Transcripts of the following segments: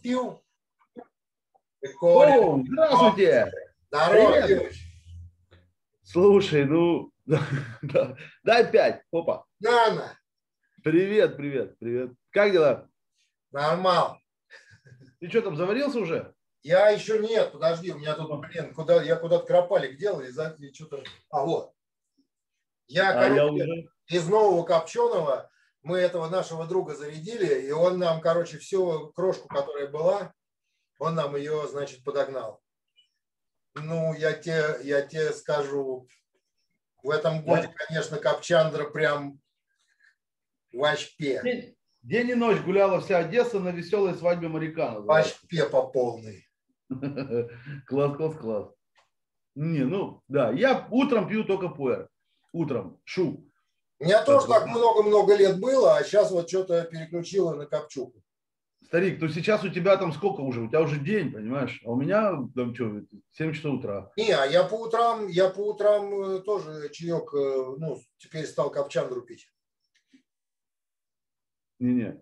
Пиу. Прикольно. О, здравствуйте! Здорово, Привет! Юрич. Слушай, ну, дай 5. Опа. Нана. Привет, привет, привет. Как дела? Нормал. Ты что там, заварился уже? Я еще нет, подожди, у меня тут, блин, я куда-то кропалик делал, и что-то... А вот. Я, Я короче, уже. из нового копченого мы этого нашего друга зарядили, и он нам, короче, всю крошку, которая была, он нам ее, значит, подогнал. Ну, я тебе скажу, в этом годе, Да? конечно, копчандра прям вообще. День и ночь гуляла вся Одесса на веселой свадьбе моряка. Называется. Вообще по полной. Класс, класс, класс. Не, ну, да, я утром пью только пуэр. Утром, шу. У меня тоже так много-много лет было, а сейчас вот что-то переключило на копчуку. Старик, то сейчас у тебя там сколько уже? У тебя уже день, понимаешь? А у меня там что, 7 часов утра. Не, а я по утрам тоже чаек, ну, теперь стал копчандру пить. Не-не.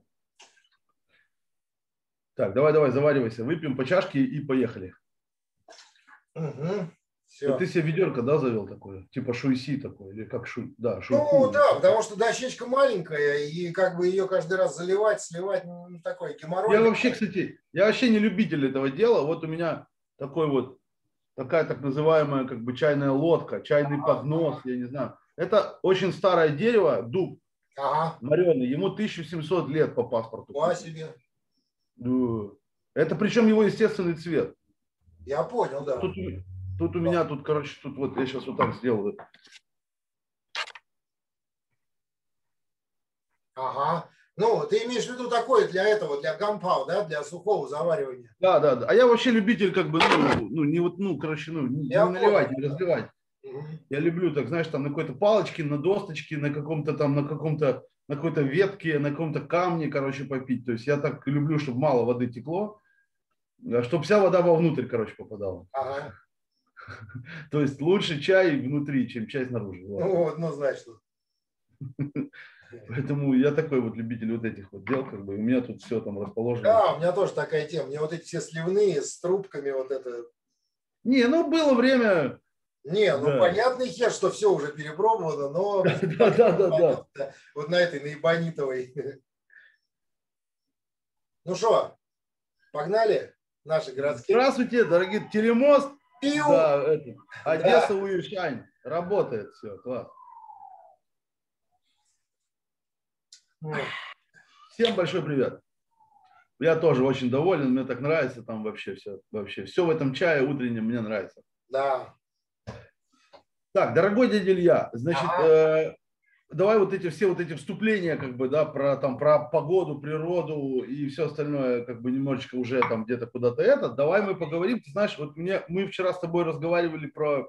Так, давай, заваривайся. Выпьем по чашке и поехали. Угу. Вот Все. ты себе ведерко, да, завел такое? Типа шуйси такое, или как шуй? Да, шуйху. Ну да, потому что дощечка маленькая, и как бы ее каждый раз заливать, сливать, ну, такой геморрой. Я вообще не любитель этого дела. Вот у меня такой вот, такая так называемая как бы чайная лодка, чайный поднос, я не знаю. Это очень старое дерево, дуб, Ага. мореный, ему 1700 лет по паспорту. По себе. Да. Это причем его естественный цвет. Я понял, да. Тут у меня, тут, короче, тут вот я сейчас вот так сделаю. Ага. Ну, ты имеешь в виду такой для этого, для гампау, да, для сухого заваривания. Да. А я вообще любитель, как бы, не вот, короче, не Я наливать, понял. не разливать. Я люблю, так, знаешь, там на какой-то палочке, на досточке, на каком-то там, на какой-то ветке, на каком-то камне, короче, попить. То есть я так люблю, чтобы мало воды текло, чтобы вся вода вовнутрь, короче, попадала. Ага. То есть лучше чай внутри, чем чай снаружи. Вот. Ну, однозначно. Поэтому я такой вот любитель вот этих вот дел, как бы, у меня тут все там расположено. Да, у меня тоже такая тема. Мне вот эти все сливные с трубками, вот это. Не, ну было время. Не, ну Да. понятный хер, что все уже перепробовано, но Да. вот на этой наебанитовой. Ну что, погнали наши городские. Здравствуйте, дорогие, телемост. Пиу! Да, Одесса, Да. Уиршайн. Работает все, класс. Всем большой привет. Я тоже очень доволен, мне так нравится там вообще все в этом чае утреннем мне нравится. Да. Так, дорогой дядя Илья, значит, Ага. давай вот эти все вот эти вступления, как бы, да, про погоду, природу и все остальное, как бы немножечко уже там где-то куда-то давай мы поговорим. Ты знаешь, вот мы вчера с тобой разговаривали про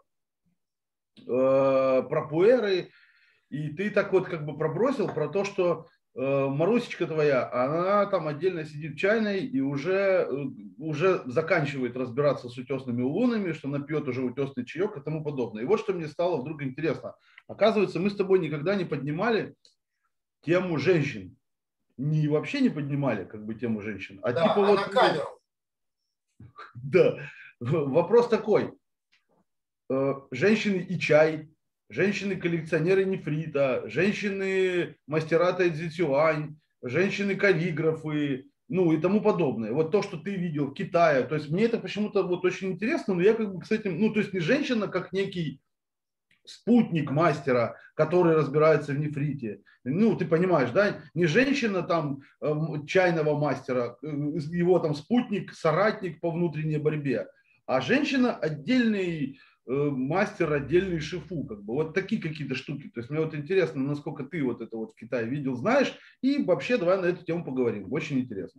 пуэры, и ты так вот как бы пробросил про то, что Марусечка твоя, она там отдельно сидит в чайной и уже заканчивает разбираться с утесными улунами, что она пьет уже утесный чаек и тому подобное. И вот что мне стало вдруг интересно. Оказывается, мы с тобой никогда не поднимали тему женщин. Вообще не поднимали как бы тему женщин. А Да, типа а вот... на камеру. Да. Вопрос такой. Женщины и чай, женщины-коллекционеры нефрита, женщины-мастера тайцзи-цюань, женщины-каллиграфы, ну и тому подобное. Вот то, что ты видел в Китае. То есть мне это почему-то вот очень интересно, но я как бы с этим, ну то есть не женщина как некий спутник мастера, который разбирается в нефрите. Ну, ты понимаешь, да? Не женщина там чайного мастера, его там спутник, соратник по внутренней борьбе, а женщина отдельный мастер, отдельный шифу, как бы вот такие какие-то штуки. То есть мне вот интересно, насколько ты вот это вот в Китае видел, знаешь, и вообще давай на эту тему поговорим. Очень интересно.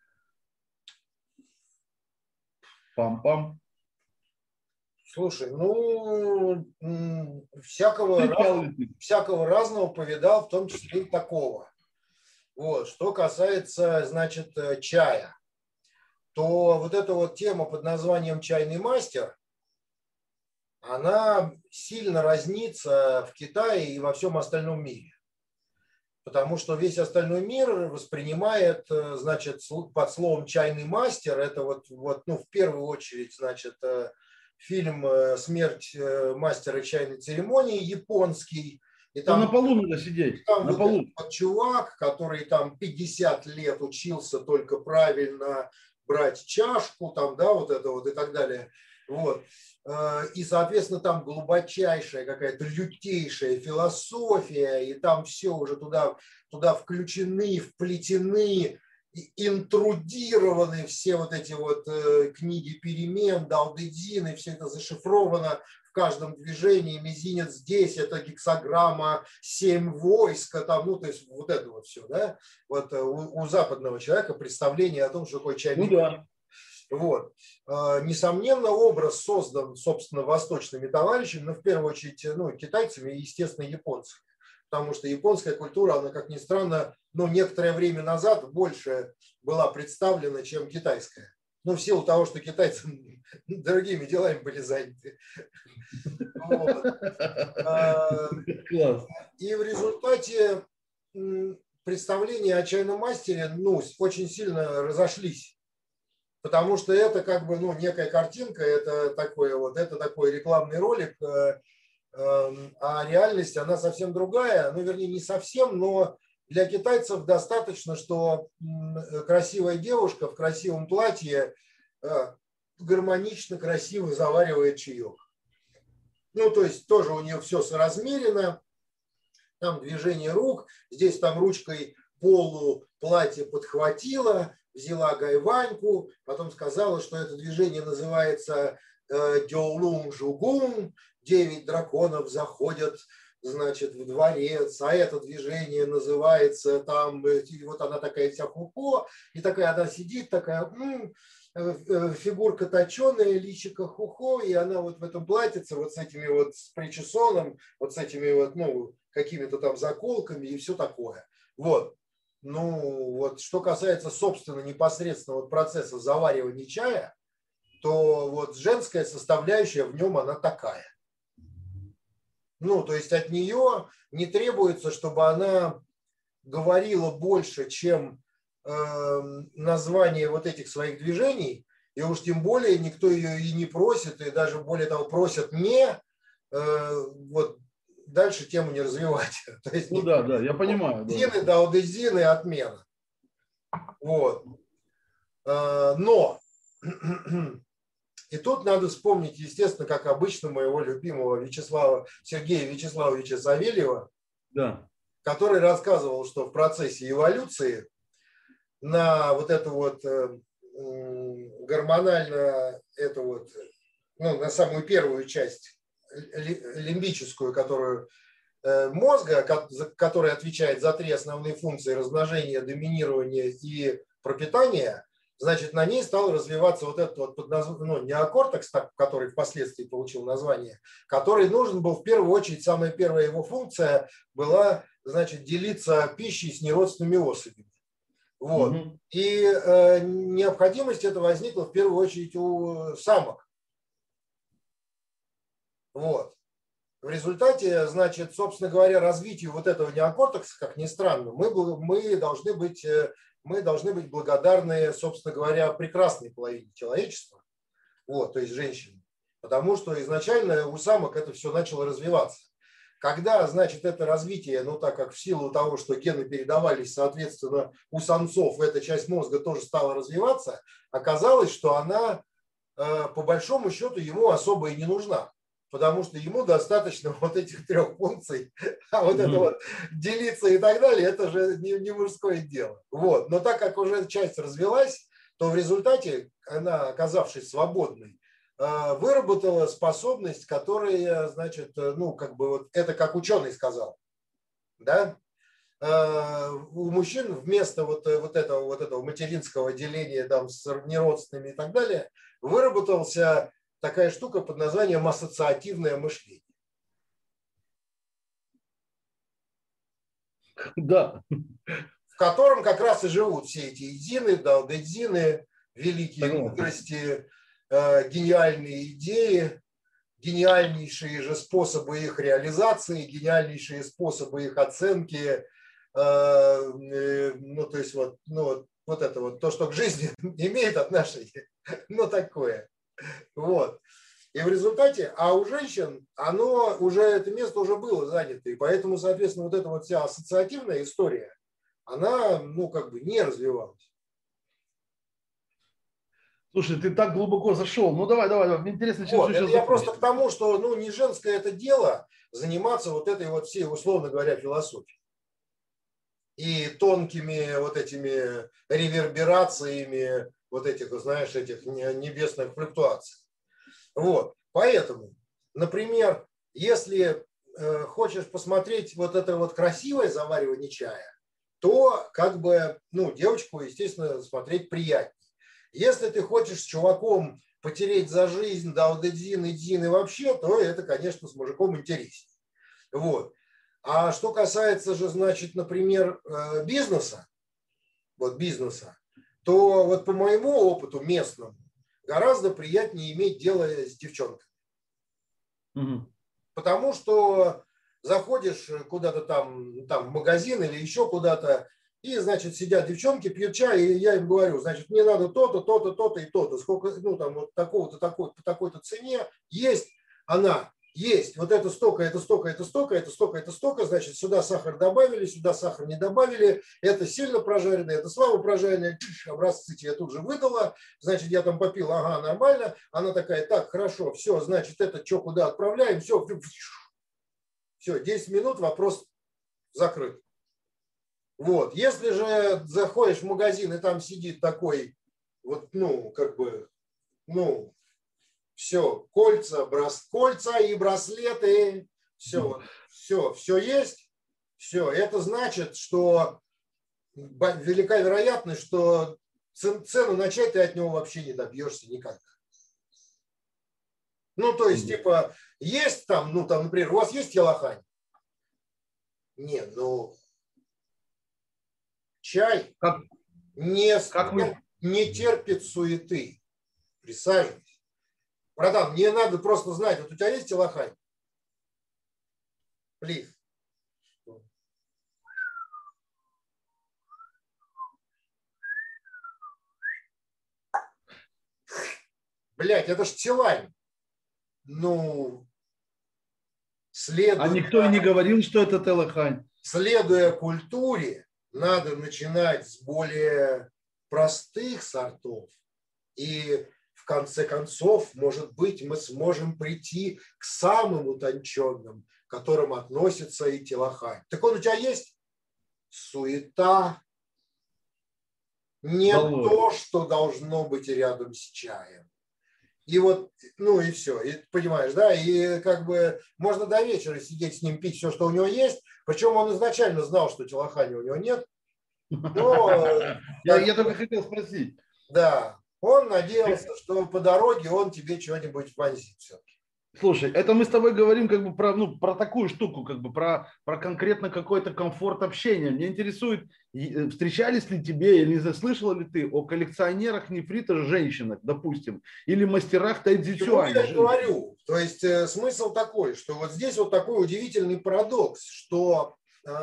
Пам-пам. Слушай, ну, всякого разного повидал, в том числе и такого. Вот. Что касается, значит, чая, то вот эта вот тема под названием «Чайный мастер», она сильно разнится в Китае и во всем остальном мире. Потому что весь остальной мир воспринимает, значит, под словом «чайный мастер» это ну, в первую очередь, значит, фильм «Смерть мастера чайной церемонии» японский. И То на там, полу надо сидеть, там на вот полу. этот вот чувак, который там 50 лет учился только правильно брать чашку, там, да, вот это вот и так далее. Вот. И, соответственно, там глубочайшая какая-то лютейшая философия, и там все уже туда включены, вплетены, интрудированы все вот эти вот книги перемен, Дао Дэ Цзин, и все это зашифровано в каждом движении. Мизинец здесь, это гексаграмма 7 войска, там, ну, то есть вот это вот все, да, вот у западного человека представление о том, что такое чайный. Ну да. Вот. Несомненно, образ создан, собственно, восточными товарищами, но в первую очередь, ну, китайцами и, естественно, японцами. Потому что японская культура, она, как ни странно, ну, некоторое время назад больше была представлена, чем китайская. Ну, в силу того, что китайцы другими делами были заняты. Вот. Класс. И в результате представления о чайном мастере, ну, очень сильно разошлись. Потому что это как бы, ну, некая картинка, это такой рекламный ролик, а реальность, она совсем другая. Ну, вернее, не совсем, но для китайцев достаточно, что красивая девушка в красивом платье гармонично, красиво заваривает чаек. Ну, то есть тоже у нее все соразмерено, там движение рук, здесь там ручкой полу платье подхватила, взяла гайваньку, потом сказала, что это движение называется Дёулун Жугун, 9 драконов заходят, значит, в дворец, а это движение называется там, и вот она такая вся хухо, и такая она сидит, такая, фигурка точеная, личико хухо, и она вот в этом платьице, вот с этими вот, с причесоном, вот с этими вот, ну, какими-то там заколками и все такое. Вот. Ну, вот что касается, собственно, непосредственно вот процесса заваривания чая, то вот женская составляющая в нем, она такая. Ну, то есть от нее не требуется, чтобы она говорила больше, чем название вот этих своих движений, и уж тем более никто ее и не просит, и даже более того просят не вот дальше тему не развивать. То есть, ну да, да, я понимаю. Зины, Дао Дэ Цзин и отмена. Вот. Но и тут надо вспомнить, естественно, как обычно, моего любимого Сергея Вячеславовича Савельева, да, который рассказывал, что в процессе эволюции на вот эту вот гормонально, ну, на самую первую часть лимбическую, которую мозга, который отвечает за 3 основные функции: размножения, доминирования и пропитания, значит, на ней стал развиваться вот этот вот неокортекс, который впоследствии получил название, который нужен был в первую очередь, самая первая его функция была, значит, делиться пищей с неродственными особями. Вот. Угу. И необходимость эта возникла в первую очередь у самок. Вот. В результате, значит, собственно говоря, развитию вот этого неокортекса, как ни странно, мы должны быть благодарны, собственно говоря, прекрасной половине человечества, вот, то есть женщине, потому что изначально у самок это все начало развиваться. Когда, значит, это развитие, ну, так как в силу того, что гены передавались, соответственно, у самцов эта часть мозга тоже стала развиваться, оказалось, что она, по большому счету, ему особо и не нужна. Потому что ему достаточно вот этих 3 функций, а вот это вот делиться и так далее, это же не мужское дело. Вот. Но так как уже часть развилась, то в результате она, оказавшись свободной, выработала способность, которая, значит, ну, как бы вот это как ученый сказал, да, у мужчин вместо вот этого материнского деления там с неродственными и так далее выработался такая штука под названием ассоциативное мышление. Да. В котором как раз и живут все эти дзины, Дао Дэ Цзины, великие мудрости, гениальные идеи, гениальнейшие же способы их реализации, гениальнейшие способы их оценки, ну, то есть вот, ну, вот это вот, то, что к жизни имеет отношение, ну, такое. Вот. И в результате, а у женщин, оно уже, это место уже было занято, и поэтому, соответственно, вот эта вот вся ассоциативная история, она, ну, как бы не развивалась. Слушай, ты так глубоко зашел. Ну давай. Мне интересно, чем Вот, все это сейчас я просто закончится. к тому, что, ну, не женское это дело заниматься вот этой вот всей, условно говоря, философией. И тонкими вот этими реверберациями вот этих, знаешь, этих небесных флуктуаций. Вот. Поэтому, например, если хочешь посмотреть вот это вот красивое заваривание чая, то как бы, ну, девочку, естественно, смотреть приятнее. Если ты хочешь с чуваком потереть за жизнь, да, вот и вообще, то это, конечно, с мужиком интереснее. Вот. А что касается же, значит, например, бизнеса, вот бизнеса, то вот по моему опыту местному гораздо приятнее иметь дело с девчонкой. Угу. Потому что заходишь куда-то там в магазин или еще куда-то, и, значит, сидят девчонки, пьют чай, и я им говорю, значит, мне надо то-то, то-то, то-то и то-то. Сколько, ну, там, вот такого-то, по такой-то цене есть она. Есть. Вот это столько, это столько, это столько, это столько, это столько. Значит, сюда сахар добавили, сюда сахар не добавили. Это сильно прожаренное, это слабо прожаренное. Образцы тебе тут же выдала. Значит, я там попил, ага, нормально. Она такая, так, хорошо, все, значит, это что, куда отправляем? Все, 10 минут, вопрос закрыт. Вот. Если же заходишь в магазин, и там сидит такой, вот, ну, как бы, ну, все, кольца и браслеты, все есть, все. Это значит, что велика вероятность, что цену начать ты от него вообще не добьешься никак. Ну, то есть, типа, есть там, ну, там, например, у вас есть елахань? Нет, ну, чай Как вы... не терпит суеты. Присаживайся. Братан, мне надо просто знать, вот у тебя есть телохань? Плиз. Блять, это ж телань. Ну, А никто и не говорил, что это телохань. следуя культуре, надо начинать с более простых сортов. И в конце концов, может быть, мы сможем прийти к самым утонченным, к которым относится и телохань. Так он у тебя есть? Суета. Не то, что должно быть рядом с чаем. И вот, ну и все, и, понимаешь, да, и как бы можно до вечера сидеть с ним, пить все, что у него есть, причем он изначально знал, что телохани у него нет, но... Я только хотел спросить. Да, он надеялся, что по дороге он тебе что-нибудь вонзит все-таки. Слушай, это мы с тобой говорим как бы про, ну, про такую штуку, как бы про конкретно какой-то комфорт общения. Мне интересует, встречались ли тебе или слышала ли ты о коллекционерах нефрита женщинах, допустим, или мастерах тайцзи-цюаня. Я говорю, то есть смысл такой, что вот здесь вот такой удивительный парадокс, что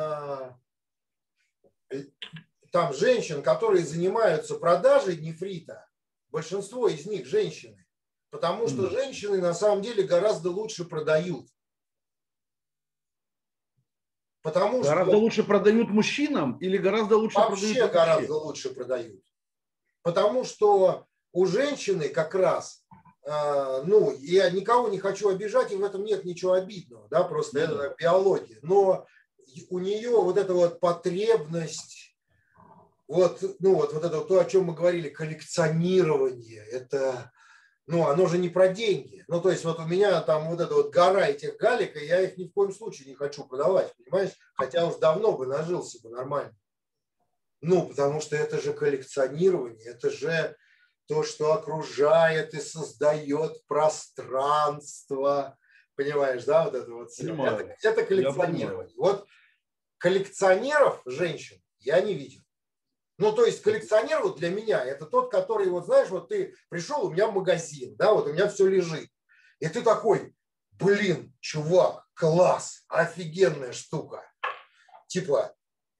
там женщин, которые занимаются продажей нефрита, большинство из них женщины. Потому что женщины на самом деле гораздо лучше продают. Гораздо лучше продают мужчинам или гораздо лучше вообще продают гораздо лучше продают. Потому что у женщины как раз, ну, я никого не хочу обижать, и в этом нет ничего обидного, да, просто это биология. Но у нее вот эта вот потребность, вот, ну, вот это вот то, о чем мы говорили, коллекционирование, это... Ну, оно же не про деньги. Ну, то есть, вот у меня там вот эта вот гора этих галек, и я их ни в коем случае не хочу продавать, понимаешь? Хотя уж давно бы нажился бы нормально. Ну, потому что это же коллекционирование, это же то, что окружает и создает пространство. Понимаешь, да, вот это вот все. Это коллекционирование. Вот коллекционеров женщин я не видел. Ну, то есть коллекционер вот для меня это тот, который, вот знаешь, вот ты пришел, у меня магазин, да, вот у меня все лежит. И ты такой, блин, чувак, класс, офигенная штука. Типа,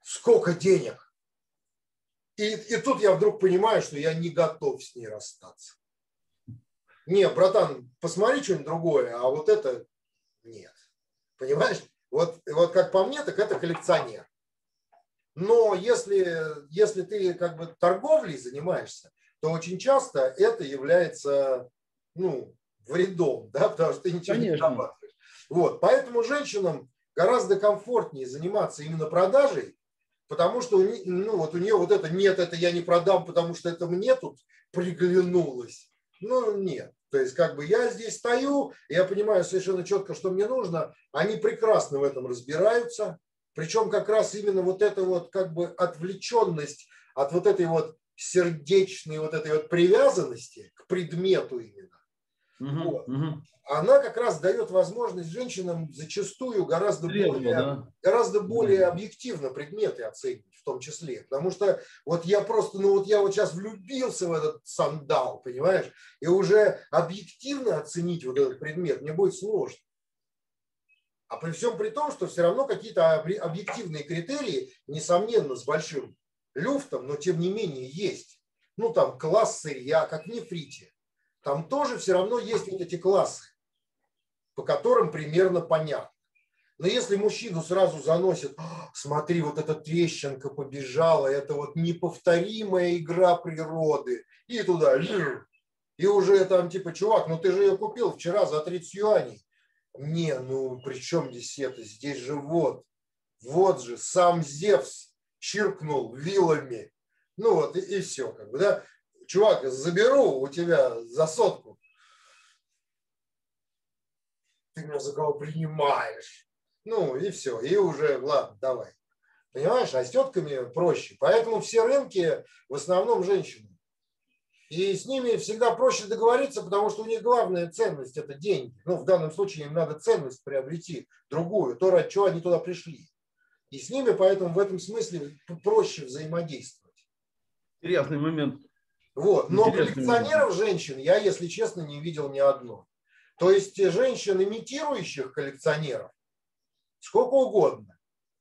сколько денег. И тут я вдруг понимаю, что я не готов с ней расстаться. Не, братан, посмотри что-нибудь другое, а вот это нет. Понимаешь? Вот как по мне, так это коллекционер. Но если ты как бы торговлей занимаешься, то очень часто это является, ну, вредом, да, потому что ты ничего не зарабатываешь. Вот, поэтому женщинам гораздо комфортнее заниматься именно продажей, потому что у нее вот это нет, это я не продам, потому что это мне тут приглянулось. Ну, нет. То есть, как бы я здесь стою, я понимаю совершенно четко, что мне нужно. Они прекрасно в этом разбираются. Причем как раз именно вот эта вот как бы отвлеченность от вот этой вот сердечной вот этой вот привязанности к предмету именно. Вот. Она как раз дает возможность женщинам зачастую гораздо более объективно предметы оценивать в том числе. Потому что вот я просто, я вот сейчас влюбился в этот сандал, понимаешь, и уже объективно оценить вот этот предмет мне будет сложно. А при всем при том, что все равно какие-то объективные критерии, несомненно, с большим люфтом, но тем не менее есть. Ну, там класс сырья, как в нефрите. Там тоже все равно есть вот эти классы, по которым примерно понятно. Но если мужчину сразу заносит, смотри, вот эта трещинка побежала, это вот неповторимая игра природы, и туда, и уже там типа, чувак, ну ты же ее купил вчера за 30 юаней. Не, ну при чем здесь это? Здесь же вот же сам Зевс чиркнул вилами. Ну вот и все, как бы, да. Чувак, заберу у тебя за 100. Ты меня за кого принимаешь? Ну и все, и уже, ладно, давай. Понимаешь, а с тетками проще. Поэтому все рынки в основном женщины. И с ними всегда проще договориться, потому что у них главная ценность – это деньги. Ну, в данном случае им надо ценность приобрести, другую, то, ради чего они туда пришли. И с ними поэтому в этом смысле проще взаимодействовать. Интересный момент. Вот. Но коллекционеров женщин я, если честно, не видел ни одной. То есть женщин, имитирующих коллекционеров, сколько угодно.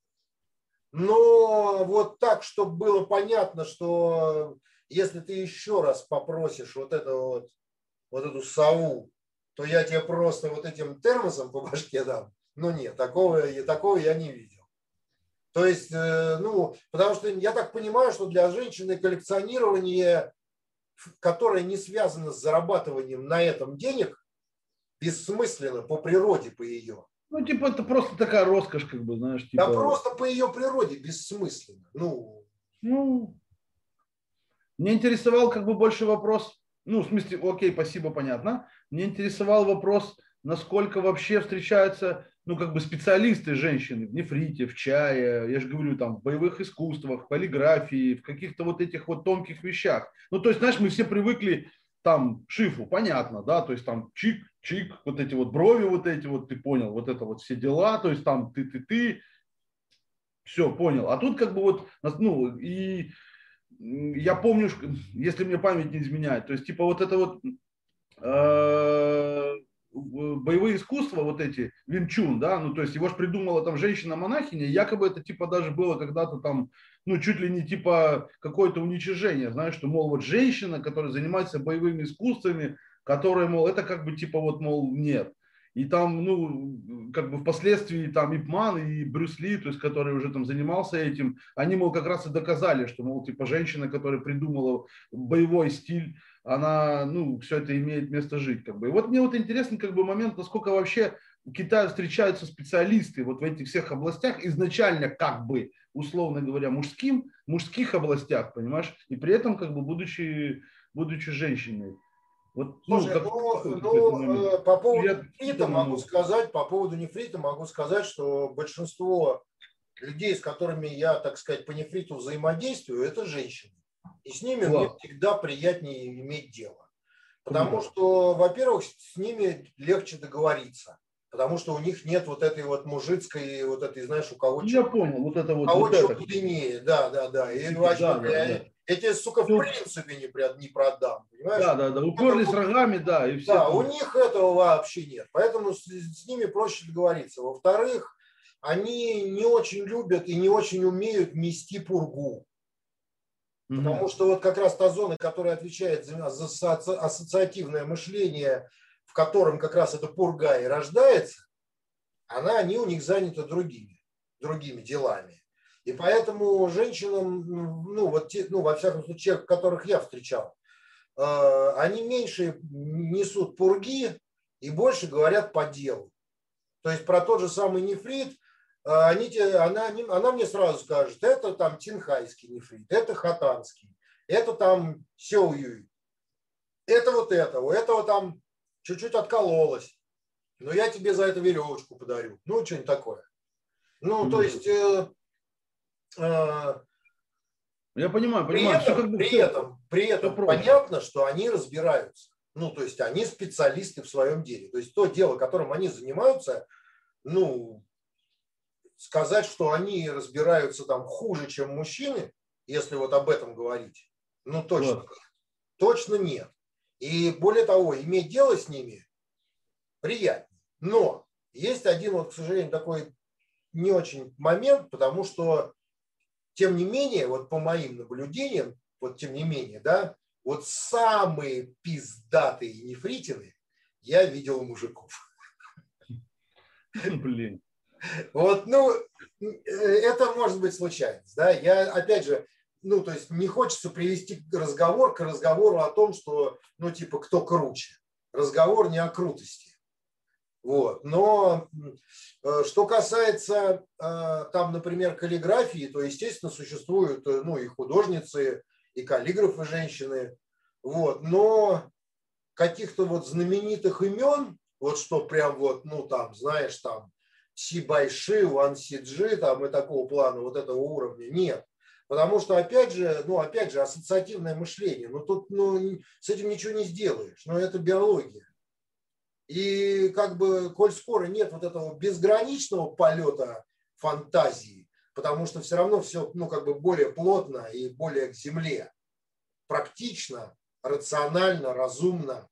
Но вот так, чтобы было понятно, что если ты еще раз попросишь вот эту сову, то я тебе просто вот этим термосом по башке дам. Ну нет, такого я не видел. То есть, потому что я так понимаю, что для женщины коллекционирование, которое не связано с зарабатыванием на этом денег, бессмысленно по природе, по ее. Ну, типа, это просто такая роскошь, как бы, знаешь. Типа... Да просто по ее природе бессмысленно. Мне интересовал как бы больше вопрос, в смысле, окей, спасибо, понятно. Мне интересовал вопрос, насколько вообще встречаются, как бы специалисты женщины в нефрите, в чае, я же говорю, там, в боевых искусствах, в полиграфии, в каких-то вот этих вот тонких вещах. То есть, знаешь, мы все привыкли, там, шифу, понятно, да, то есть там чик-чик, вот эти вот брови, вот эти вот, ты понял, вот это вот все дела, то есть там ты, все, понял. А тут как бы вот, и я помню, если мне память не изменяет, то есть типа вот это вот боевые искусства, вот эти, Вин Чун, да, то есть его же придумала там женщина-монахиня, якобы это типа даже было когда-то там, чуть ли не типа какое-то уничижение, знаешь, что, мол, вот женщина, которая занимается боевыми искусствами, которая, мол, это как бы типа вот, мол, нет. И там, как бы впоследствии там Ип Ман и Брюс Ли, то есть, который уже там занимался этим, они, мол, как раз и доказали, что, мол, типа женщина, которая придумала боевой стиль, она, все это имеет место жить, как бы. И вот мне вот интересный, как бы, момент, насколько вообще в Китае встречаются специалисты вот в этих всех областях, изначально, как бы, условно говоря, мужских областях, понимаешь, и при этом, как бы, будучи женщиной. Вот, слушай, по поводу нефрита могу сказать, что большинство людей, с которыми я, так сказать, по нефриту взаимодействую, это женщины. И с ними мне всегда приятнее иметь дело. Потому что, во-первых, с ними легче договориться. Потому что у них нет вот этой вот мужицкой, вот этой, знаешь, у кого я понял, вот это вот. У кого что длиннее, да. И вообще, я тебе, сука, в принципе не продам. Понимаешь? Да, уперлись рогами, да, и все. Да, у них этого вообще нет. Поэтому с ними проще договориться. Во-вторых, они не очень любят и не очень умеют нести пургу. Потому что вот как раз та зона, которая отвечает за ассоциативное мышление, в котором как раз эта пурга и рождается, они у них заняты другими делами. И поэтому женщинам, ну, вот те, ну, во всяком случае, которых я встречал, они меньше несут пурги и больше говорят по делу. То есть про тот же самый нефрит, она мне сразу скажет, это там тинхайский нефрит, это хатанский, это там сеуюй, это вот этого, у этого там чуть-чуть откололось, но я тебе за это веревочку подарю. Ну, что-нибудь такое. Ну, то есть... Я понимаю. При этом понятно, что они разбираются. Ну, то есть они специалисты в своем деле. То есть то дело, которым они занимаются, ну, сказать, что они разбираются там хуже, чем мужчины, если вот об этом говорить, ну, точно нет. Точно нет. И более того, иметь дело с ними приятнее. Но есть один, вот, к сожалению, такой не очень момент, потому что, тем не менее, вот по моим наблюдениям, вот тем не менее, да, вот самые пиздатые нефритины я видел у мужиков. Блин. Вот, ну, это может быть случайность, да, я, опять же, ну, то есть не хочется привести разговор к разговору о том, что, ну, типа, кто круче. Разговор не о крутости. Вот. Но что касается, там, например, каллиграфии, то, естественно, существуют, ну, и художницы, и каллиграфы женщины. Вот. Но каких-то вот знаменитых имен, вот что прям вот, ну, там, знаешь, там, Си Байши, Ван Сиджи, там, и такого плана, вот этого уровня, нет. Потому что, опять же, ассоциативное мышление. Ну, тут, ну, с этим ничего не сделаешь. Но это биология. И как бы, коль скоро нет вот этого безграничного полета фантазии, потому что все равно все, ну, как бы более плотно и более к земле, практично, рационально, разумно,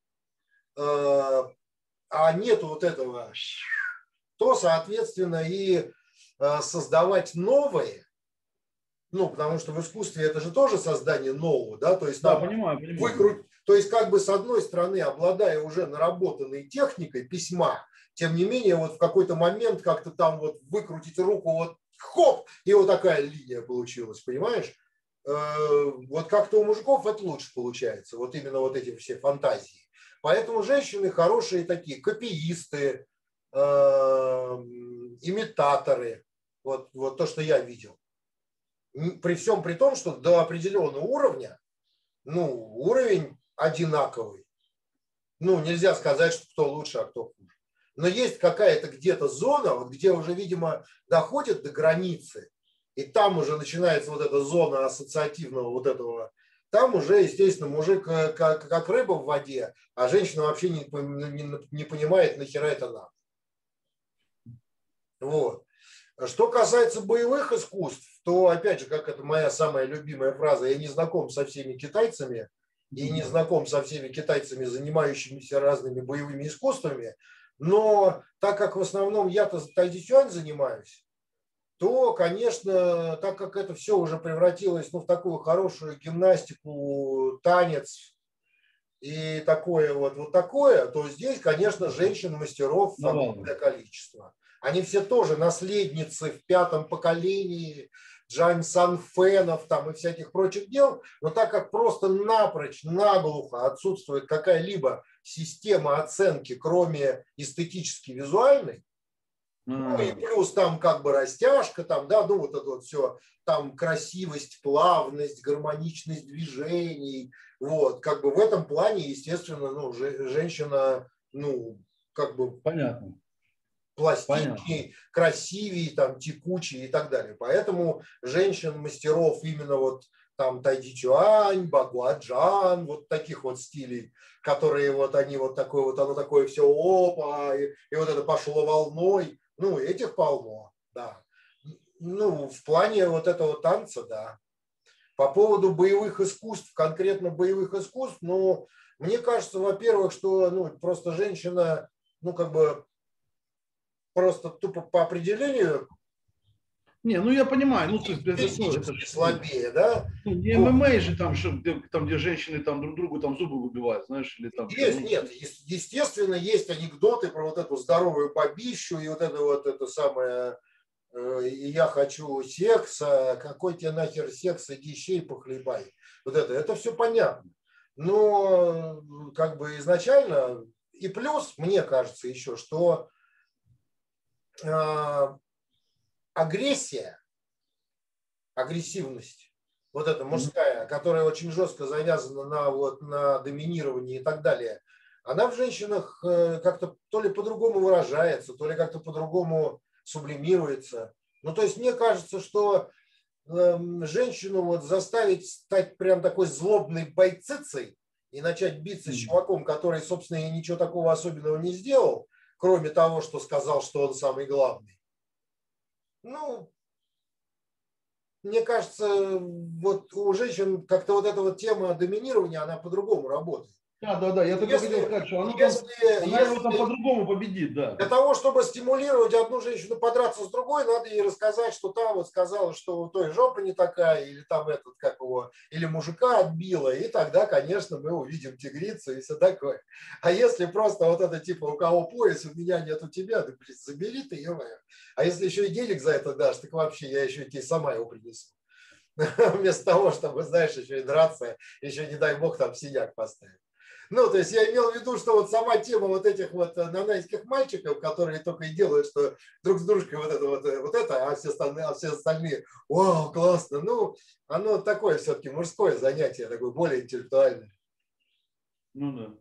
а нету вот этого, то, соответственно, и создавать новое, ну, потому что в искусстве это же тоже создание нового, да, то есть там понимаю. то есть как бы с одной стороны, обладая уже наработанной техникой письма, тем не менее вот в какой-то момент как-то там вот выкрутить руку, вот хоп, и вот такая линия получилась, понимаешь? Вот как-то у мужиков это лучше получается, вот именно вот эти все фантазии. Поэтому женщины хорошие такие, копиисты, имитаторы, вот то, что я видел. При всем при том, что до определенного уровня, ну, уровень одинаковый. Ну, нельзя сказать, что кто лучше, а кто хуже. Но есть какая-то где-то зона, вот где уже, видимо, доходит до границы, и там уже начинается вот эта зона ассоциативного вот этого. Там уже, естественно, мужик как рыба в воде, а женщина вообще не понимает, нахера это надо. Вот. Что касается боевых искусств, то, опять же, как это моя самая любимая фраза, я не знаком со всеми китайцами и не знаком со всеми китайцами, занимающимися разными боевыми искусствами, но так как в основном я-то тайцзюань занимаюсь, то, конечно, так как это все уже превратилось, ну, в такую хорошую гимнастику, танец и такое вот такое, то здесь, конечно, женщин-мастеров огромное количество. Они все тоже наследницы в 5-м поколении Джан Санфенов там и всяких прочих дел, но так как просто напрочь, наглухо отсутствует какая-либо система оценки, кроме эстетически-визуальной, ну и плюс там как бы растяжка, там, да, ну вот это вот все, там красивость, плавность, гармоничность движений, вот, как бы в этом плане, естественно, ну, женщина, ну, как бы понятно. Пластичнее, красивее, там, текучее и так далее. Поэтому женщин-мастеров именно вот там Тайдичуань, Багуаджан, вот таких вот стилей, которые вот они вот такое вот, оно такое все опа, и вот это пошло волной. Ну, этих полно, да. Ну, в плане вот этого танца, да. По поводу боевых искусств, конкретно боевых искусств, ну, мне кажется, во-первых, что, ну, просто женщина, ну, как бы, просто тупо по определению Не, ну я понимаю, ну то есть это физически слабее, да? ну, не Вот. ММА же там, там, где женщины там друг другу там зубы выбивают, знаешь, или там что, Есть, ну, нет, естественно, есть анекдоты про вот эту здоровую бабищу и вот это самое, и я хочу секса, какой тебе нахер секс, иди щей похлебай. Вот это все понятно. Но как бы изначально, и плюс, мне кажется еще, что э, агрессия, агрессивность, вот эта мужская, которая очень жестко завязана на доминировании и так далее, она в женщинах как-то то ли по-другому выражается, то ли как-то по-другому сублимируется. Ну, то есть мне кажется, что женщину вот заставить стать прям такой злобной бойцицей и начать биться с чуваком, который, собственно, и ничего такого особенного не сделал, кроме того, что сказал, что он самый главный. Ну, мне кажется, вот у женщин как-то вот эта вот тема доминирования, она по-другому работает. да, я только хотел сказать, что она его там Если по-другому победит, да. для того, чтобы стимулировать одну женщину подраться с другой, надо ей рассказать, что та вот сказала, что у той жопа не такая, или там этот, как его, или мужика отбила, и тогда, конечно, мы увидим тигрицу и все такое. А если просто вот это типа у кого пояс, у меня нет у тебя, да, блин, забери ты его. А если еще и денег за это дашь, так вообще я еще тебе сама его принесу. Вместо того, чтобы, знаешь, еще и драться, еще, не дай бог, там синяк поставить. Ну, то есть я имел в виду, что вот сама тема вот этих вот нанайских мальчиков, которые только и делают, что друг с дружкой вот это, а все остальные, вау, классно. Ну, оно такое все-таки мужское занятие, такое более интеллектуальное. Ну да.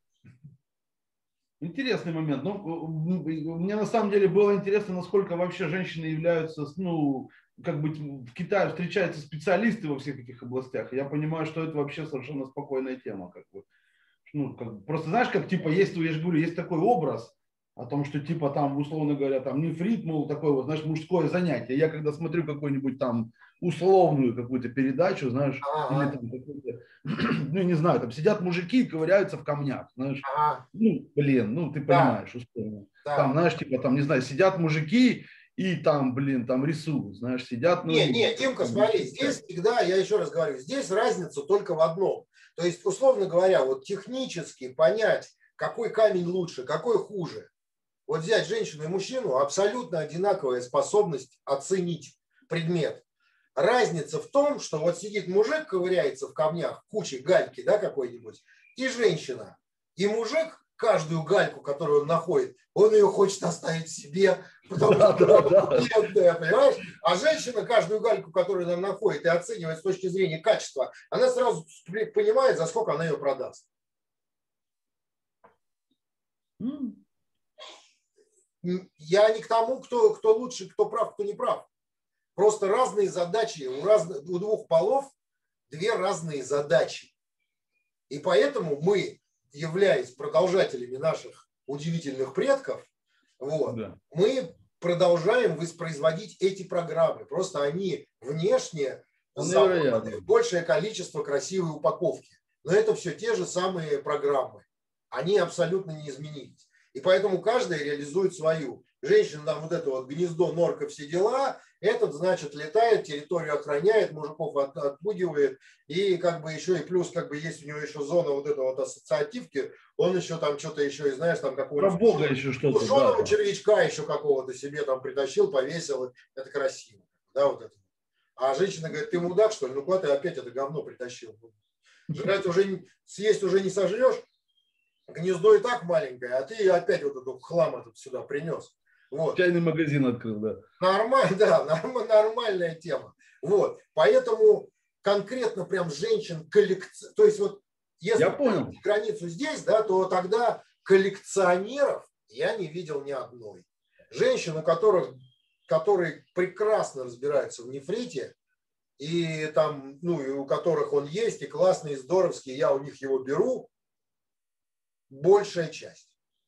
Интересный момент. Ну, мне на самом деле было интересно, насколько вообще женщины являются, ну, как бы в Китае встречаются специалисты во всех этих областях. Я понимаю, что это вообще совершенно спокойная тема, как бы. Ну, просто знаешь, как типа есть, я же говорю, есть такой образ о том, что типа там, условно говоря, там нефрит, мол, такое вот, знаешь, мужское занятие. Я когда смотрю какую-нибудь там условную какую-то передачу, знаешь, или Ага, там какую-то, ну, не знаю, там сидят мужики и ковыряются в камнях, знаешь. ага, Ну, блин, ну, ты да, понимаешь, условно. Там, да. знаешь, типа там, не знаю, сидят мужики и там, блин, там рисуют, знаешь, сидят, ну, Не, и Димка, там, смотри, здесь всегда, я еще раз говорю, здесь разница только в одном. То есть, условно говоря, вот технически понять, какой камень лучше, какой хуже. Вот взять женщину и мужчину, абсолютно одинаковая способность оценить предмет. Разница в том, что вот сидит мужик, ковыряется в камнях, куча гальки, да, какой-нибудь, и женщина. И мужик каждую гальку, которую он находит, он ее хочет оставить себе, потому что да. бедная, понимаешь? А женщина каждую гальку, которую она находит и оценивает с точки зрения качества, она сразу понимает, за сколько она ее продаст. Я не к тому, кто лучше, кто прав, кто не прав. Просто разные задачи. У двух полов две разные задачи. И поэтому мы, являясь продолжателями наших удивительных предков, вот, Да. мы продолжаем воспроизводить эти программы. Просто они внешне замотаны в большее количество красивой упаковки. Но это все те же самые программы. Они абсолютно не изменились. И поэтому каждая реализует свою. Женщина там вот это вот гнездо, норка, все дела. Этот, значит, летает, территорию охраняет, мужиков отпугивает. И как бы еще и плюс, как бы есть у него еще зона вот этой вот ассоциативки. Он еще там что-то еще, и знаешь, там какого-нибудь... Про Бога еще что-то, Тушеного да. червячка еще какого-то себе там притащил, повесил. Это красиво. Да, вот это. А женщина говорит, ты мудак, что ли? Ну куда ты опять это говно притащил? Жрать уже, съесть уже не сожрешь. Гнездо и так маленькое, а ты опять вот этот хлам этот сюда принес. Вот. Чайный магазин открыл, да. Нормально, да, нормальная тема. Вот. Поэтому конкретно прям женщин коллекция. То есть вот если я понял. Границу здесь, да, то тогда коллекционеров я не видел ни одной. Женщин, которые прекрасно разбираются в нефрите, и там, ну, и у которых он есть, и классный, и здоровский, я у них его беру, большая часть.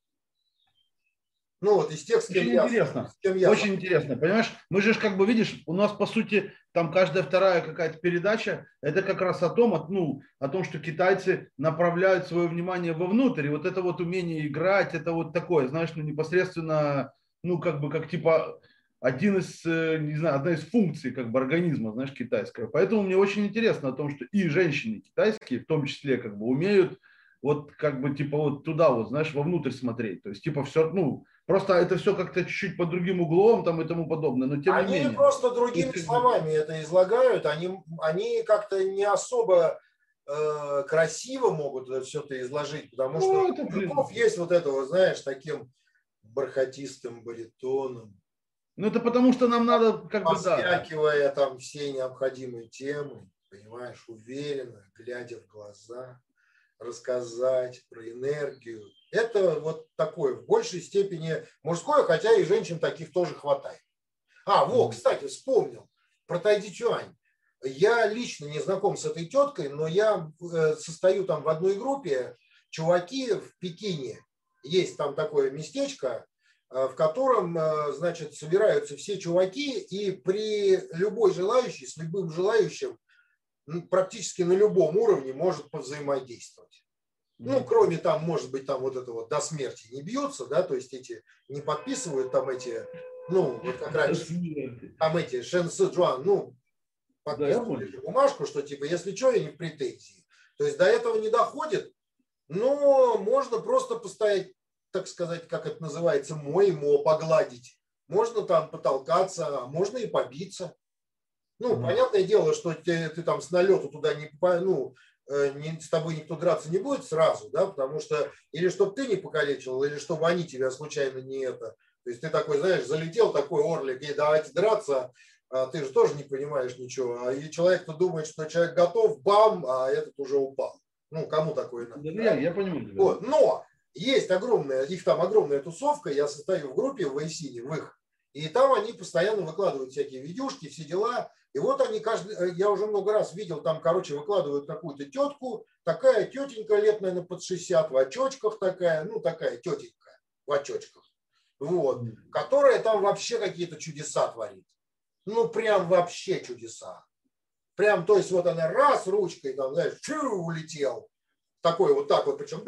Ну вот из тех, с кем Очень я... интересно. С кем я Очень интересно. Понимаешь, мы же как бы видишь, у нас по сути там каждая вторая какая-то передача, это как раз о том, ну, о том, что китайцы направляют свое внимание вовнутрь. И вот это вот умение играть, это вот такое, знаешь, ну непосредственно, ну как бы как типа один из, не знаю, одна из функций как бы организма, знаешь, китайского. Поэтому мне очень интересно о том, что и женщины китайские, в том числе, как бы умеют вот как бы типа вот туда вот, знаешь, вовнутрь смотреть. То есть типа все, ну, просто это все как-то чуть-чуть под другим углом там и тому подобное, но тем не Они менее. просто То есть, другими как бы, словами это излагают, они как-то не особо красиво могут это все-то изложить, потому что ну, у это, мужиков блин, есть вот это, вот, знаешь, таким бархатистым баритоном, ну это потому что нам надо, как бы, да. посвякивая там все необходимые темы, понимаешь, уверенно, глядя в глаза, рассказать про энергию. Это вот такое, в большей степени мужское, хотя и женщин таких тоже хватает. Кстати, вспомнил про Тайди Чуань. Я лично не знаком с этой теткой, но я состою там в одной группе. Чуваки в Пекине. Есть там такое местечко, в котором, значит, собираются все чуваки, и при любой желающий, с любым желающим, практически на любом уровне может повзаимодействовать. Ну, кроме там, может быть, там вот это вот до смерти не бьются, да, то есть эти не подписывают там эти, ну, вот как До раньше, смерти. там эти Шэн Сы Джуан, ну, Да, я подписывали понял. бумажку, что типа, если что, я не в претензии. То есть до этого не доходит, но можно просто постоять, так сказать, как это называется, мо погладить. Можно там потолкаться, а можно и побиться. Ну, понятное дело, что ты там с налету туда не, ну, с тобой никто драться не будет сразу, да, потому что или чтобы ты не покалечил, или чтобы они тебя случайно не это. То есть ты такой, знаешь, залетел такой орлик, и давайте драться, а ты же тоже не понимаешь ничего. И человек-то думает, что человек готов, бам, а этот уже упал. Ну, кому такое надо, Да, да? я понимаю тебя. Вот. Но есть огромная, их там огромная тусовка, я состою в группе в Вайсине, в их, и там они постоянно выкладывают всякие видюшки, все дела. И вот они я уже много раз видел, там, короче, выкладывают какую-то тетку, такая тетенька лет, наверное, под 60, в очочках такая, ну, такая тетенька в очочках, вот, которая там вообще какие-то чудеса творит. Ну, прям вообще чудеса. Прям, то есть вот она раз ручкой, там, знаешь, улетел. Такой вот так вот, причем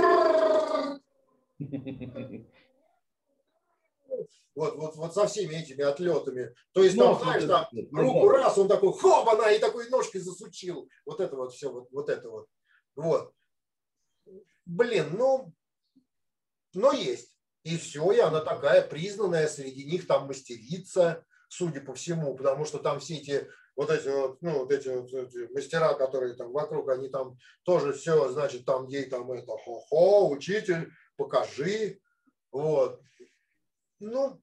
вот со всеми этими отлетами. То есть там, Нос вот знаешь, этот там вот руку назад. раз, он такой, хоба-на, и такой ножкой засучил. Вот это вот все, вот это вот. Вот. Блин, ну, но есть. И все, и она такая признанная, среди них там мастерица, судя по всему, потому что там все эти вот эти вот, ну, вот эти мастера, которые там вокруг, они там тоже все, значит, там ей там это, хо-хо, учитель, покажи. Вот. Ну,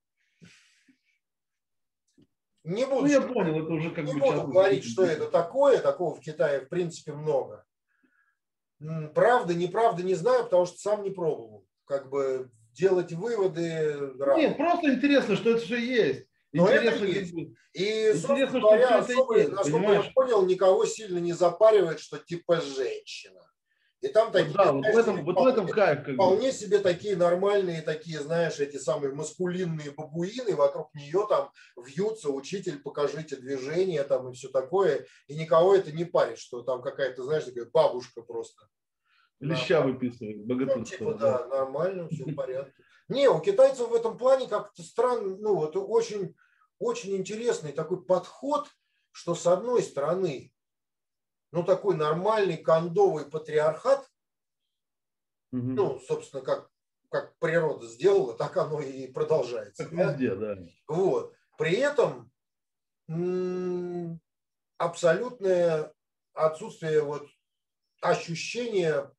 не Ну, буду я понял, это уже как Не бы буду частный говорить, случай. что это такое. Такого в Китае, в принципе, много. Правда, неправда, не знаю, потому что сам не пробовал. Как бы делать выводы Нет, рано. просто интересно, что это все есть. Но это Интересно, как есть. бы, И, собственно интересно, что все говоря, это особо, есть, насколько я понимаешь? понял, никого сильно не запаривает, что типа женщина. И там Вот такие, да, знаешь, себе вот в этом кайф, как бы. вполне себе такие нормальные, такие, знаешь, эти самые маскулинные бабуины, вокруг нее там вьются, учитель, покажите движение там и все такое. И никого это не парит, что там какая-то, знаешь, такая бабушка просто. Леща выписывает, Ну, типа, богатырского, да. да, нормально, все в порядке. Не, у китайцев в этом плане как-то странно, ну, это очень, очень интересный такой подход, что с одной стороны, ну, такой нормальный кондовый патриархат, Мгм. ну, собственно, как природа сделала, так оно и продолжается. Как Да? везде, да. Вот. При этом абсолютное отсутствие вот ощущения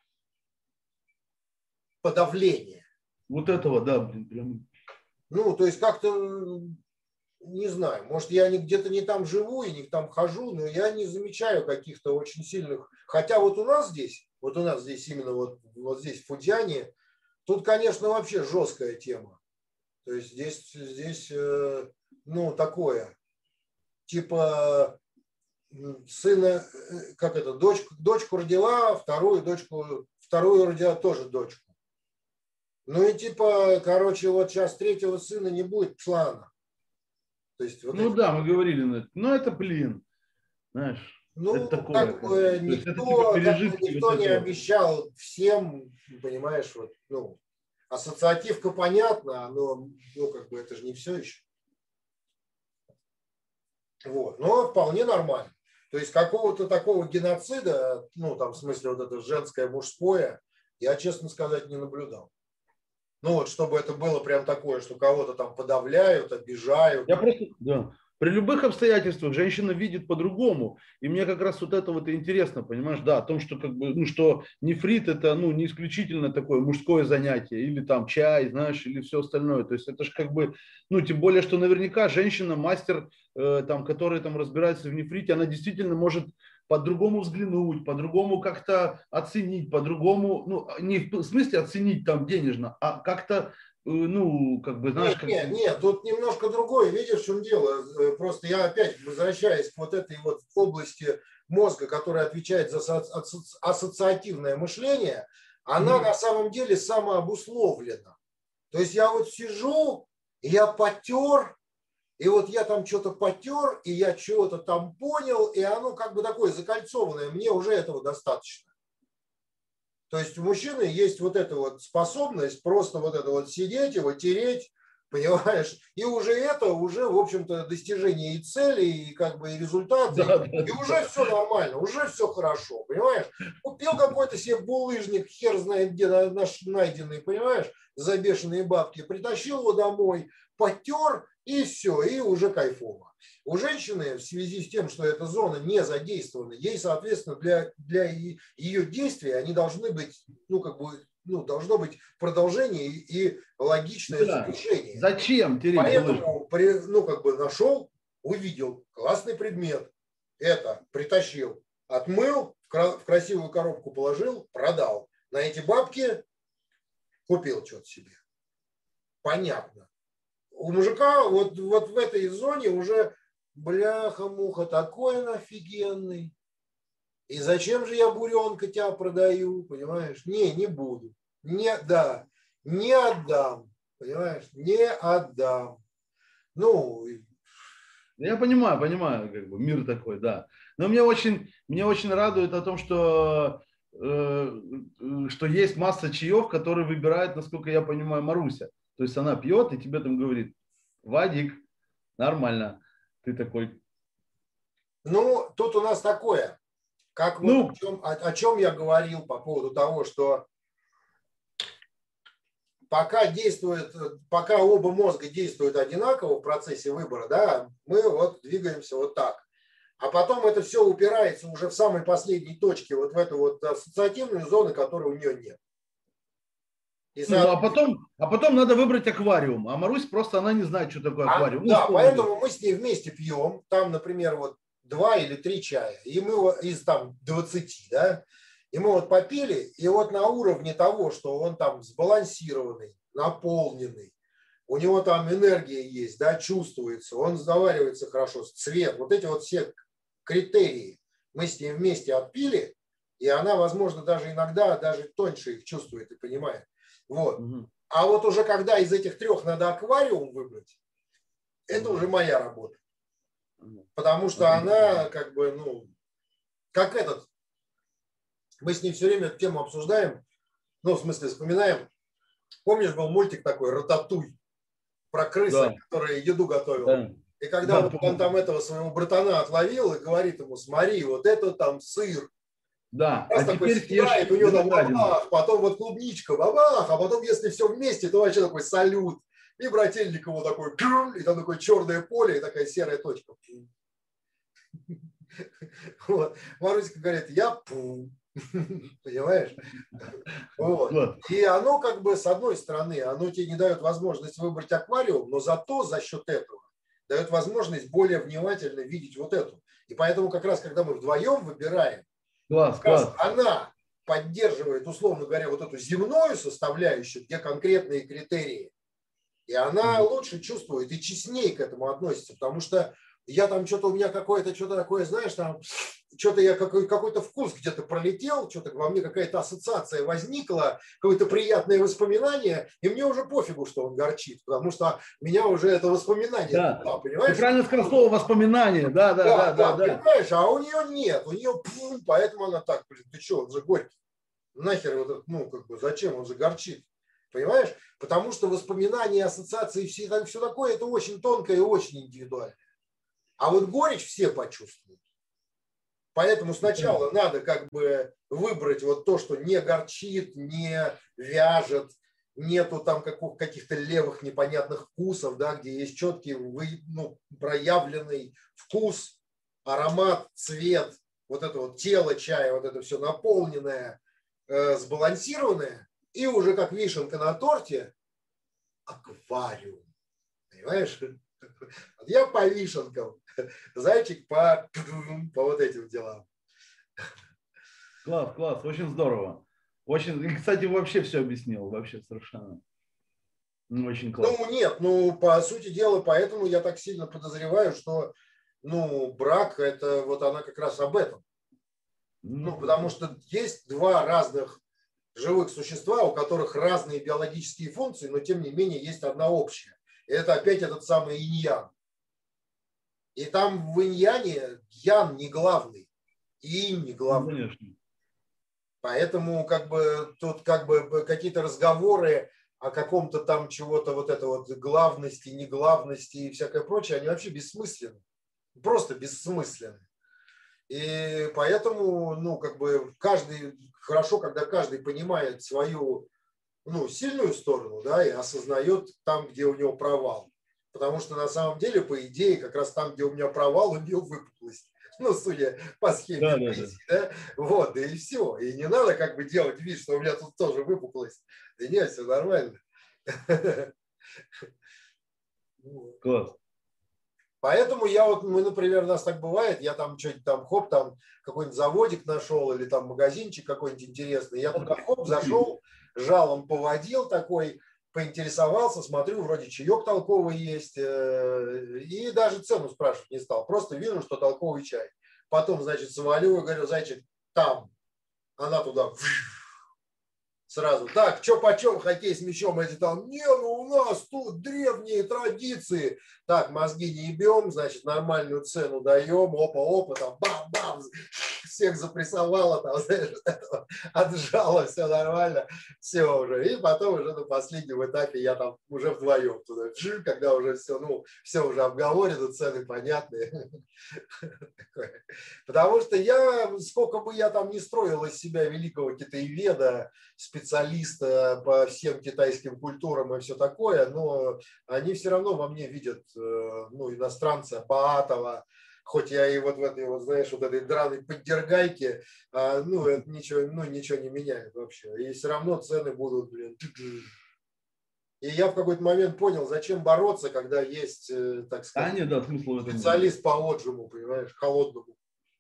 подавления. Вот этого, да, блин, прям. Ну, то есть как-то, не знаю, может, я где-то не там живу и не там хожу, но я не замечаю каких-то очень сильных. Хотя вот у нас здесь именно вот здесь, в Фудзяне, тут, конечно, вообще жесткая тема. То есть здесь ну, такое, типа сына, как это, дочку родила, вторую родила тоже дочку. Ну и типа, короче, вот сейчас третьего сына не будет плана. То есть вот Ну эти. да, мы говорили на это. Но это, блин, знаешь, это Ну, такое, как бы. То есть это типа как бы пережитки вот никто не этого. обещал всем, понимаешь, вот, ну, ассоциативка понятна, но, ну, как бы это же не все еще. Вот. Но вполне нормально. То есть какого-то такого геноцида, ну, там, в смысле, вот это женское, мужское, я, честно сказать, не наблюдал. Ну, вот, чтобы это было прям такое, что кого-то там подавляют, обижают. Я просто, да. При любых обстоятельствах женщина видит по-другому. И мне как раз вот это вот и интересно, понимаешь, да, о том, что как бы, ну, что нефрит это, ну, не исключительно такое мужское занятие, или там чай, знаешь, или все остальное. То есть это же как бы, ну, тем более, что наверняка женщина, мастер, там, который там разбирается в нефрите, она действительно может по-другому взглянуть, по-другому как-то оценить, по-другому, ну, не в смысле оценить там денежно, а как-то, ну, как бы, знаешь, Нет, как нет, бы, нет, тут немножко другое. Видишь, в чем дело? Просто я опять возвращаюсь к вот этой вот области мозга, которая отвечает за ассоциативное мышление, она на самом деле самообусловлена. То есть я вот сижу, и я потер, и вот я там что-то потер, и я чего-то там понял, и оно как бы такое закольцованное, мне уже этого достаточно. То есть у мужчины есть вот эта вот способность просто вот это вот сидеть, его тереть, понимаешь, и уже это, уже, в общем-то, достижение и цели, и как бы и результаты, да, да, и да. уже все нормально, уже все хорошо, понимаешь. Купил какой-то себе булыжник, хер знает где найденный, понимаешь, за бешеные бабки, притащил его домой, потер, и все, и уже кайфово. У женщины в связи с тем, что эта зона не задействована, ей, соответственно, для ее действий они должны быть, ну, как бы, ну, должно быть продолжение и логичное Да. завершение. Зачем тереть булыжник? Поэтому, ну, как бы нашел, увидел классный предмет, это притащил, отмыл, в красивую коробку положил, продал. На эти бабки купил что-то себе. Понятно. У мужика вот в этой зоне уже бляха-муха такой он офигенный. И зачем же я буренка тебя продаю, понимаешь? Не буду. Не, да, не отдам, понимаешь? Не отдам. Ну, Я понимаю, как бы мир такой, да. Но мне очень радует о том, что есть масса чаев, которые выбирает, насколько я понимаю, Маруся. То есть она пьет и тебе там говорит: Вадик, нормально. Ты такой, ну, тут у нас такое, как вот ну, о чем я говорил по поводу того, что пока действует, пока оба мозга действуют одинаково в процессе выбора, да, мы вот двигаемся вот так. А потом это все упирается уже в самой последней точке, вот в эту вот ассоциативную зону, которой у нее нет. И, ну, а потом надо выбрать аквариум. А Марусь просто она не знает, что такое аквариум. Ну, да, условно говоря. поэтому мы с ней вместе пьем, там, например, вот 2 или 3 чая, и мы вот из там 20, да, и мы вот попили, и вот на уровне того, что он там сбалансированный, наполненный, у него там энергия есть, да, чувствуется, он заваривается хорошо, цвет, вот эти вот все критерии мы с ней вместе отпили, и она, возможно, даже иногда даже тоньше их чувствует и понимает. Вот. Мгм. А вот уже когда из этих 3 надо аквариум выбрать, это уже моя работа. Потому что она как бы, ну, как этот, мы с ней все время эту тему обсуждаем, ну, в смысле, вспоминаем. Помнишь, был мультик такой «Рататуй» про крыса, Да, который еду готовил. да, И когда да, вот он там этого своего братана отловил и говорит ему: смотри, вот это там сыр. да. Раз А такой теперь съешь съедает, у него там виноградину. бабах, потом вот клубничка, бабах, а потом, если все вместе, то вообще такой салют. И брательникову такой, и там такое черное поле и такая серая точка. Вот. Марусика говорит: я пу. Понимаешь? Вот. Вот. И оно как бы, с одной стороны, оно тебе не дает возможность выбрать аквариум, но зато за счет этого дает возможность более внимательно видеть вот эту. И поэтому как раз, когда мы вдвоем выбираем, Класс, как раз класс. она поддерживает, условно говоря, вот эту земную составляющую, где конкретные критерии, и она Мгм. лучше чувствует и честнее к этому относится, потому что я там что-то у меня какое-то, что-то такое, знаешь, там что-то я какой-то вкус где-то пролетел, что-то во мне какая-то ассоциация возникла, какое-то приятное воспоминание, и мне уже пофигу, что он горчит, потому что меня уже это воспоминание Да. туда, Ты понимаешь? правильно сказал слово воспоминание. Да, да, Да, да, да, да, да. понимаешь, а у нее нет, у нее, поэтому она так, блин, ты что, он же горький, нахер вот этот, ну, как бы, зачем, он же горчит, понимаешь? Потому что воспоминания, ассоциации, все такое, это очень тонкое и очень индивидуально. А вот горечь все почувствуют. Поэтому сначала надо как бы выбрать вот то, что не горчит, не вяжет, нету там каких-то левых непонятных вкусов, да, где есть четкий проявленный вкус, аромат, цвет, вот это вот тело чая, вот это все наполненное, сбалансированное, и уже как вишенка на торте аквариум. Понимаешь? Я по вишенкам, зайчик по вот этим делам. Класс, класс, очень здорово. Очень, и, кстати, вообще все объяснил, вообще совершенно. Очень классно. Ну, нет, по сути дела, поэтому я так сильно подозреваю, что, брак, это вот она как раз об этом. Потому что есть два разных живых существа, у которых разные биологические функции, но тем не менее есть одна общая. И это опять этот самый инь-ян. И там в инь-яне ян не главный, и инь не главный. Конечно. Поэтому как бы тут как бы какие-то разговоры о каком-то там чего-то вот это вот главности, неглавности и всякое прочее, они вообще бессмысленны. Просто бессмысленны. И поэтому, как бы хорошо, когда каждый понимает свою, сильную сторону, да, и осознает там, где у него провал. Потому что на самом деле, по идее, как раз там, где у меня провал, у него выпуклость. Судя по схеме, да. Вот, и все. И не надо как бы делать вид, что у меня тут тоже выпуклость. Да нет, все нормально. Класс. Поэтому мы, например, у нас так бывает, я там что-нибудь там, там какой-нибудь заводик нашел или там магазинчик какой-нибудь интересный, я туда зашел, жалом поводил такой, поинтересовался, смотрю, вроде чаек толковый есть, и даже цену спрашивать не стал, просто вижу, что толковый чай. Потом, значит, свалю и говорю, зайчик, там, она туда сразу. Так, что почем хоккей с мячом? Эти там, у нас тут древние традиции. Так, мозги не ебем, значит, нормальную цену даем. Опа-опа, там, бам-бам. Всех запрессовало, там, знаешь, отжало, все нормально. Все уже. И потом уже на последнем этапе я там уже вдвоем туда, когда уже все, все уже обговорено, цены понятные. Потому что сколько бы я там не строил из себя великого китаеведа, специалиста по всем китайским культурам и все такое, но они все равно во мне видят, иностранца, Баатова, хоть я и вот в этой, вот, знаешь, вот этой драной поддергайке, это ничего не меняет вообще. И все равно цены будут, И я в какой-то момент понял, зачем бороться, когда есть, так сказать, специалист по отжиму, понимаешь, холодному.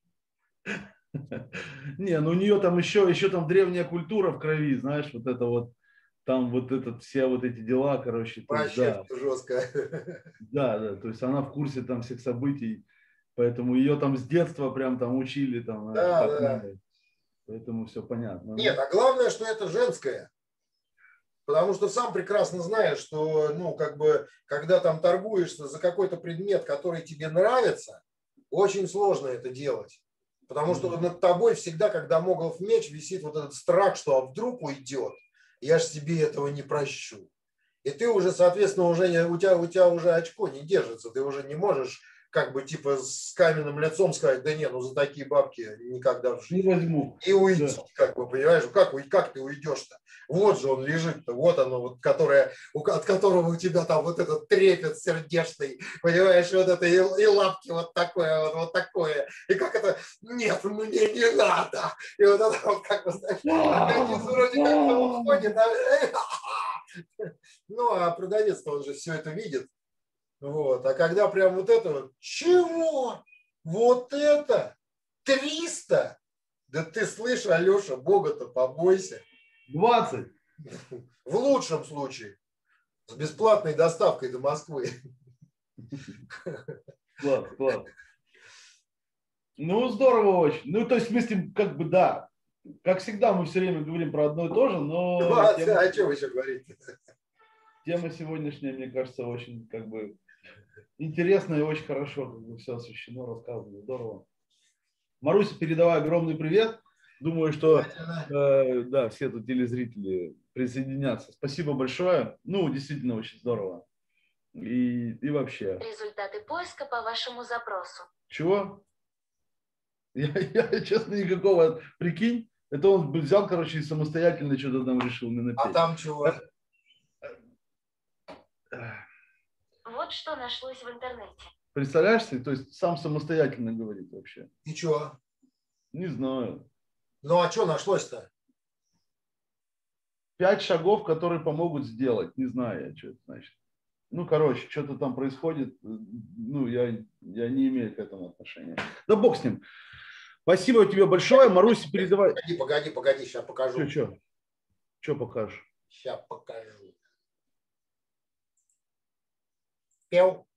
Не, у нее там еще там древняя культура в крови, знаешь, вот это вот, там вот все вот эти дела, короче. Вообще жестко. Да, то есть она в курсе там всех событий, поэтому ее там с детства прям там учили там. Да. Поэтому все понятно. Нет, а главное, что это женское. Потому что сам прекрасно знаешь, что, когда там торгуешься за какой-то предмет, который тебе нравится, очень сложно это делать. Потому что над тобой всегда, как дамоклов меч, висит вот этот страх, что вдруг уйдет. Я же себе этого не прощу. И ты уже, соответственно, у тебя уже очко не держится. Ты уже не можешь с каменным лицом сказать, да нет, за такие бабки никогда в жизни. Не возьму. И уйти, понимаешь, как ты уйдешь-то? Вот же он лежит-то, вот оно, от которого у тебя там вот этот трепет сердечный, понимаешь, вот это и лапки вот такое. И как это, нет, мне не надо. И вот это вот знаешь, организм вроде как-то уходит. А продавец-то он же все это видит. Вот. А когда прям вот это вот, чего? Вот это? 300? Да ты слышишь, Алеша, Бога-то побойся. 20. В лучшем случае. С бесплатной доставкой до Москвы. Класс. Здорово очень. То есть, в смысле, да. Как всегда, мы все время говорим про одно и то же, но... О чем еще говорить? Тема сегодняшняя, мне кажется, очень интересно и очень хорошо все освещено, рассказано. Здорово. Маруся, передавай огромный привет. Думаю, что все тут телезрители присоединятся. Спасибо большое. Действительно, очень здорово. И вообще. Результаты поиска по вашему запросу. Чего? Я, честно, никакого... Прикинь, это он взял, короче, и самостоятельно что-то там решил мне напеть. А там чего? Вот что нашлось в интернете. Представляешь себе? То есть сам самостоятельно говорит вообще. И чего? Не знаю. Ну а что нашлось-то? 5 шагов, которые помогут сделать. Не знаю я, что это значит. Ну, короче, что-то там происходит. Ну, я не имею к этому отношения. Да бог с ним. Спасибо тебе большое. Маруся, передавай. Погоди, сейчас покажу. Что покажешь? Сейчас покажу. Пел.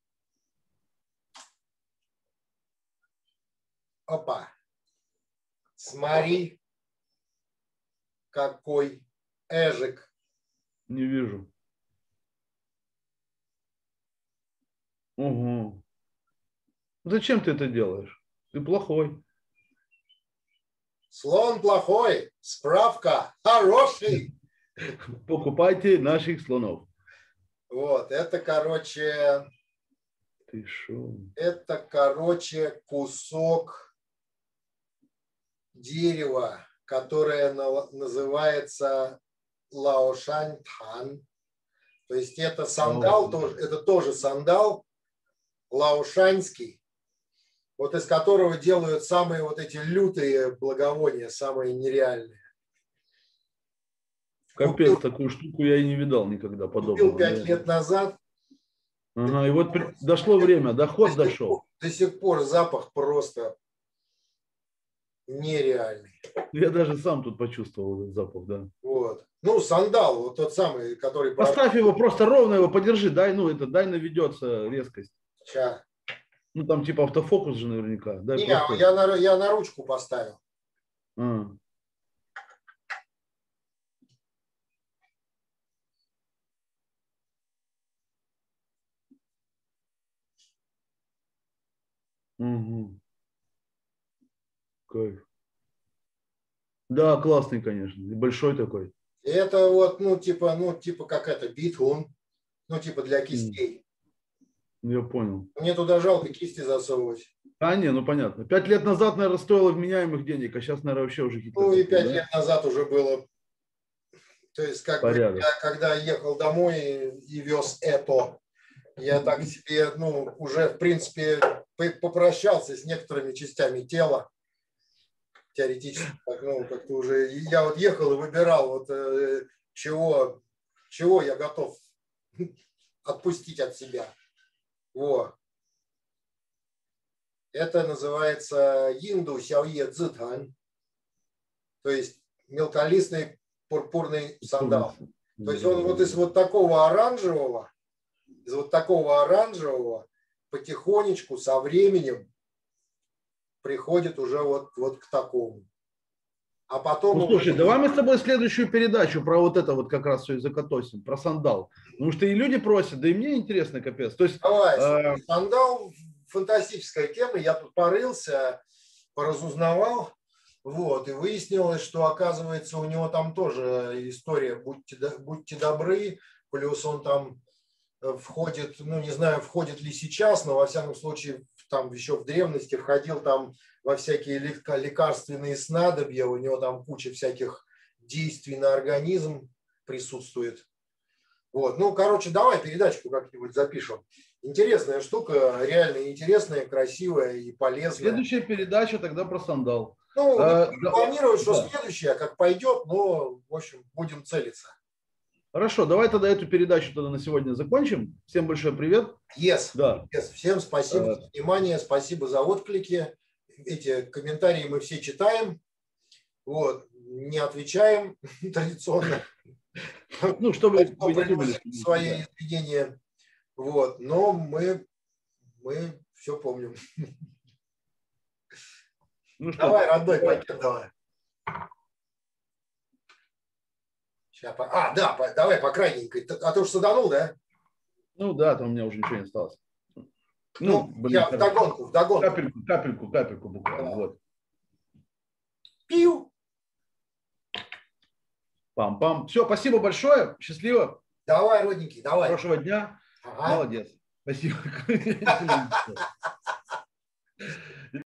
Опа. Смотри, какой эжик. Не вижу. Угу. Зачем ты это делаешь? Ты плохой. Слон плохой, справка хороший. Покупайте наших слонов. Вот, это, короче, Ты шо? это, короче, кусок дерева, которое называется лаошань-тхан. То есть это сандал, это тоже сандал лаошаньский, вот из которого делают самые вот эти лютые благовония, самые нереальные. Капец, такую штуку я и не видал никогда подобного. Купил 5 лет назад. Ага, и вот дошло время, доход дошел. До сих пор запах просто нереальный. Я даже сам тут почувствовал этот запах, да. Вот. Ну, сандал, вот тот самый, который... Поставь его просто ровно, его подержи, дай наведется резкость. Ща. Ну, там типа автофокус же наверняка. Дай Не, просто... я на ручку поставил. Угу. Кайф. Да, классный, конечно. И большой такой. Это вот, ну, типа как это, битун. Ну, типа для кистей. Я понял. Мне туда жалко кисти засовывать. А, не, ну понятно. 5 лет назад, наверное, стоило вменяемых денег, а сейчас, наверное, вообще уже какие-то... Ну, и 5 лет назад уже было. То есть, как бы, я, когда ехал домой и вез это, я так себе, ну, уже, в принципе, попрощался с некоторыми частями тела. Теоретически, так, ну, как-то уже... Я вот ехал и выбирал, вот, чего я готов отпустить от себя. Вот. Это называется инду сяое цзитань, то есть мелколистный пурпурный сандал. То есть он вот из вот такого оранжевого, потихонечку со временем приходит уже вот к такому. А потом... Ну, слушай, давай мы с тобой следующую передачу про вот это вот как раз все и закатосим, про сандал. Потому что и люди просят, да и мне интересно, капец. То есть, давай, сандал фантастическая тема. Я тут порылся, поразузнавал, вот, и выяснилось, что, оказывается, у него там тоже история «Будьте добры», плюс он там входит, ну, не знаю, входит ли сейчас, но, во всяком случае, там еще в древности входил там во всякие лекарственные снадобья, у него там куча всяких действий на организм присутствует. Вот. Ну, короче, давай передачку как-нибудь запишем. Интересная штука, реально интересная, красивая и полезная. Следующая передача тогда про сандал. Ну, не планировать, что следующая, как пойдет, но, в общем, будем целиться. Хорошо, давай тогда эту передачу тогда на сегодня закончим. Всем большой привет. Yes. Да. Yes. Всем спасибо за внимание, спасибо за отклики. Эти комментарии мы все читаем. Вот. Не отвечаем традиционно. Ну, чтобы вы не думали. Свои извинения. Вот. Но мы все помним. Ну, что, давай, родной, пакет давай. Сейчас, да, давай по крайненькой. А ты уж саданул, да? Ну да, там у меня уже ничего не осталось. Ну, блин, я вдогонку. Капельку буквально. Да. Вот. Пиу. Пам-пам. Все, спасибо большое. Счастливо. Давай, родненький, давай. Хорошего дня. Ага. Молодец. Спасибо.